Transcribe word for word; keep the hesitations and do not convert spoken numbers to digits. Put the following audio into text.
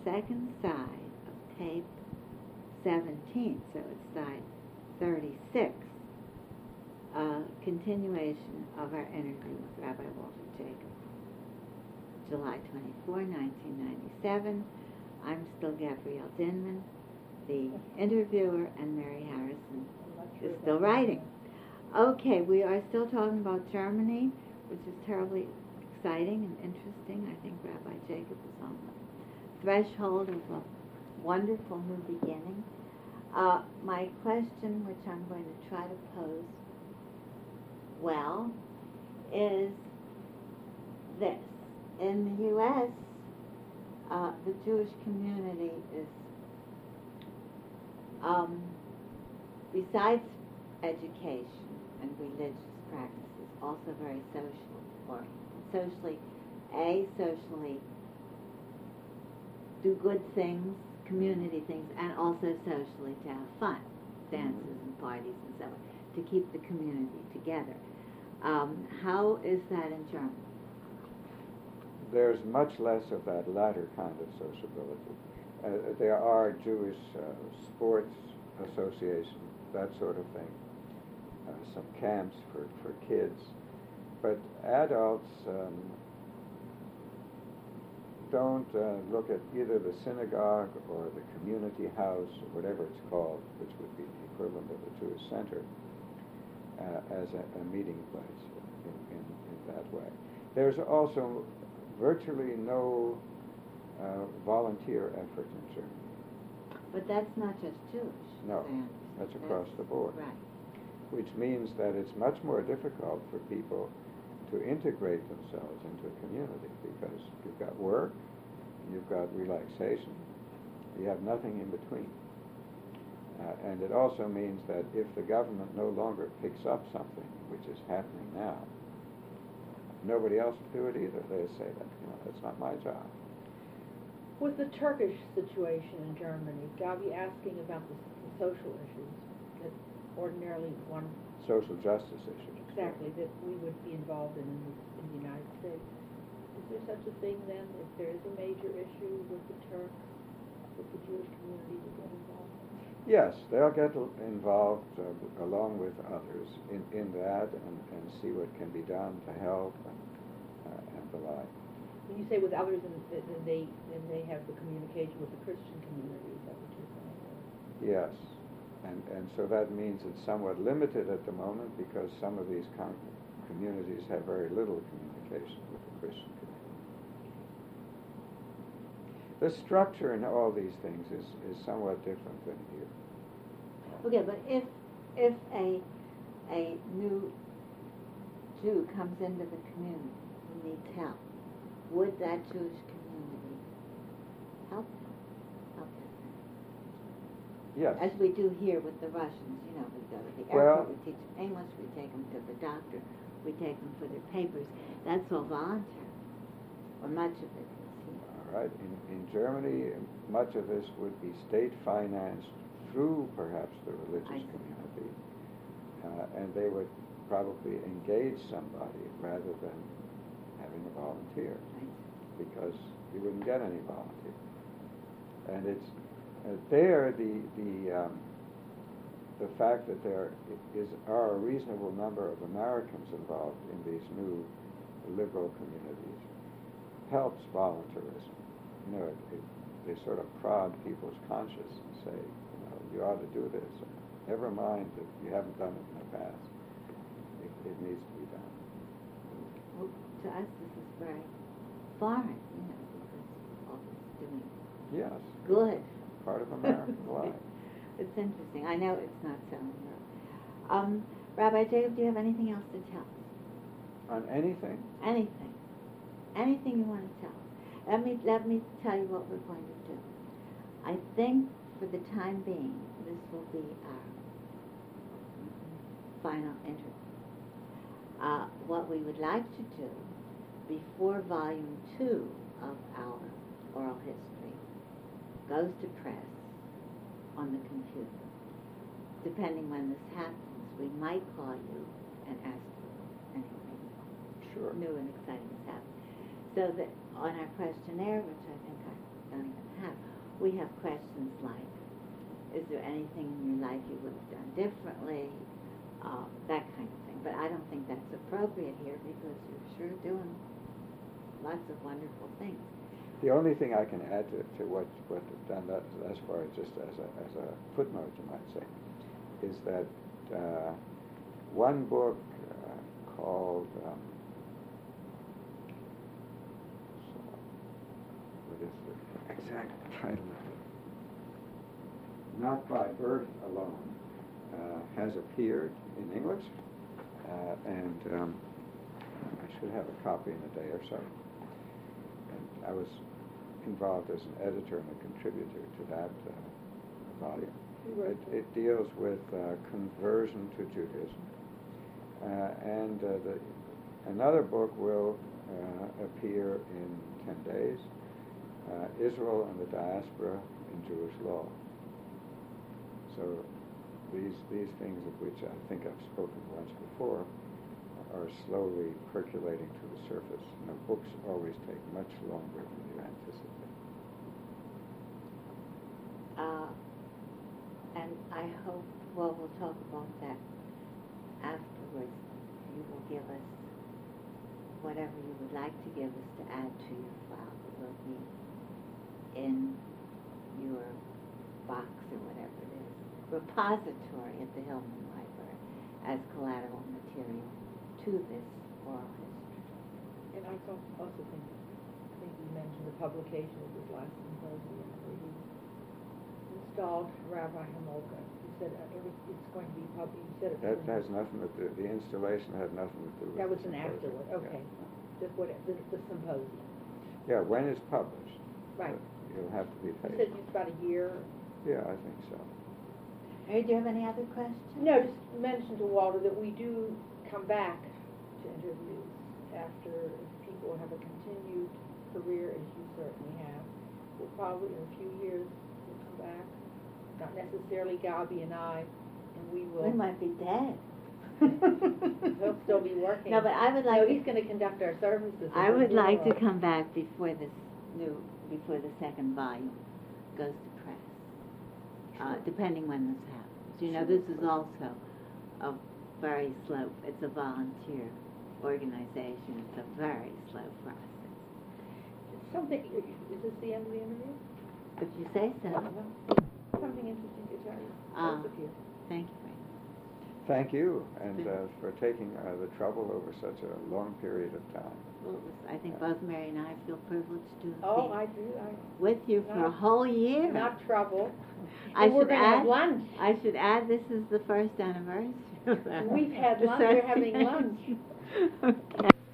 second side of tape seventeen, so it's side thirty-six, a continuation of our interview with Rabbi Walter Jacob. July twenty-fourth, nineteen ninety-seven. I'm still Gabrielle Dinman, the interviewer, and Mary Harrison is still writing. Okay, we are still talking about Germany, which is terribly exciting and interesting. I think Rabbi Jacob is on the threshold of a wonderful new beginning. Uh, my question, which I'm going to try to pose well, is this. In the U S, uh, the Jewish community is, um, besides education and religious practices, also very social oriented. Socially, A, socially do good things, community things, and also socially to have fun, dances and parties and so on, to keep the community together. Um, how is that in Germany? There's much less of that latter kind of sociability. Uh, there are Jewish uh, sports associations, that sort of thing, uh, some camps for, for kids, but adults um, don't uh, look at either the synagogue or the community house or whatever it's called, which would be the equivalent of the Jewish center, uh, as a, a meeting place in, in, in that way. There's also virtually no uh, volunteer effort in Germany. But that's not just Jewish. No, then. that's across that's, the board. Right. Which means that it's much more difficult for people to integrate themselves into a community because you've got work, you've got relaxation, you have nothing in between. Uh, and it also means that if the government no longer picks up something, which is happening now, nobody else will do it either. They say that, you know, that's not my job. With the Turkish situation in Germany, Gabi asking about the, the social issues that ordinarily one... Social justice issues. Exactly, that we would be involved in in the, in the United States. Is there such a thing then, if there is a major issue with the Turks, that the Jewish community would get involved? Yes, they'll get involved uh, along with others in, in that and, and see what can be done to help and, uh, and the like. When you say with others, then they then they have the communication with the Christian community, is that what you're saying? Yes, and and so that means it's somewhat limited at the moment because some of these com- communities have very little communication with the Christian community. The structure in all these things is, is somewhat different than here. Okay, but if if a a new Jew comes into the community who needs help, would that Jewish community help them? Help them? Yes. As we do here with the Russians, you know, we go to the Well, airport, we teach them English, we take them to the doctor, we take them for their papers. That's all voluntary, or much of it is here. All right. In, in Germany, much of this would be state-financed through perhaps the religious community, uh, and they would probably engage somebody rather than having a volunteer, because you wouldn't get any volunteer. And it's uh, there the the um, the fact that there is are a reasonable number of Americans involved in these new liberal communities helps volunteerism. You know, it, it, they sort of prod people's conscience and say, you know, you ought to do this. Never mind that you haven't done it in the past. It, it needs to be done. Well, to us, this is very foreign, you know, because all this doing Yes. good. Part of American life. It's interesting. I know it's not so in Europe. Um, Rabbi Jacob, do you have anything else to tell us? On anything? Anything. Anything you want to tell us. Let me, let me tell you what we're going to do. I think for the time being, this will be our final interview. Uh, what we would like to do before volume two of our oral history goes to press on the computer. Depending when this happens, we might call you and ask you anything Sure. new and exciting has happened. So that on our questionnaire, which I think I've done, have. We have questions like, is there anything in your life you would have done differently? Uh, that kind of thing. But I don't think that's appropriate here because you're sure doing lots of wonderful things. The only thing I can add to, to what what is done that as far as just as a as a footnote, you might say, is that uh, one book uh, called um, so, what is the exact title of it? Not by Birth Alone uh, has appeared in English, uh, and um, I should have a copy in a day or so. And I was involved as an editor and a contributor to that uh, volume. It, it deals with uh, conversion to Judaism. Uh, and uh, the, another book will uh, appear in ten days, uh, Israel and the Diaspora in Jewish Law. So these, these things of which I think I've spoken once before are slowly percolating to the surface. You know, books always take much longer than you anticipate. Uh, and I hope, well, we'll talk about that afterwards. You will give us whatever you would like to give us to add to your file. It will be in your box or whatever it is, repository at the Hillman Library as collateral material to this oral history. And I also also think, I think you mentioned the publication of this last symposium where you installed Rabbi Hamolka. You said uh, every, it's going to be published. You said it That has nothing to do, the installation had nothing to do with That was the an symposium. afterward, okay. Yeah. Just what, the, the symposium. Yeah, when it's published. Right. uh, You'll have to be You paid. said it's about a year. Yeah, I think so. Mary, do you have any other questions? No, just mention to Walter that we do come back to interviews after, if people have a continued career, as you certainly have. We'll probably, in a few years, we'll come back. Not necessarily Gabi and I, and we will. We might be dead. He'll still be working. No, but I would like No, to- he's going to conduct our services. I as a would like to bureau. come back before this new, before the second volume goes to press, uh, depending when this happens. You know, this is also a very slow, it's a volunteer organization. It's a very slow process. Something, is this the end of the interview? If you say so. Something interesting to tell you. Ah. Both of you. Thank you very much. Thank you, and uh, for taking uh, the trouble over such a long period of time. Well, it was, I think both Mary and I feel privileged to have Oh, been I do. I, with you for a not- whole year. Not trouble. I And we're should going to have add- lunch. I should add, this is the first anniversary of that We've had lunch, we're having lunch. association. Okay.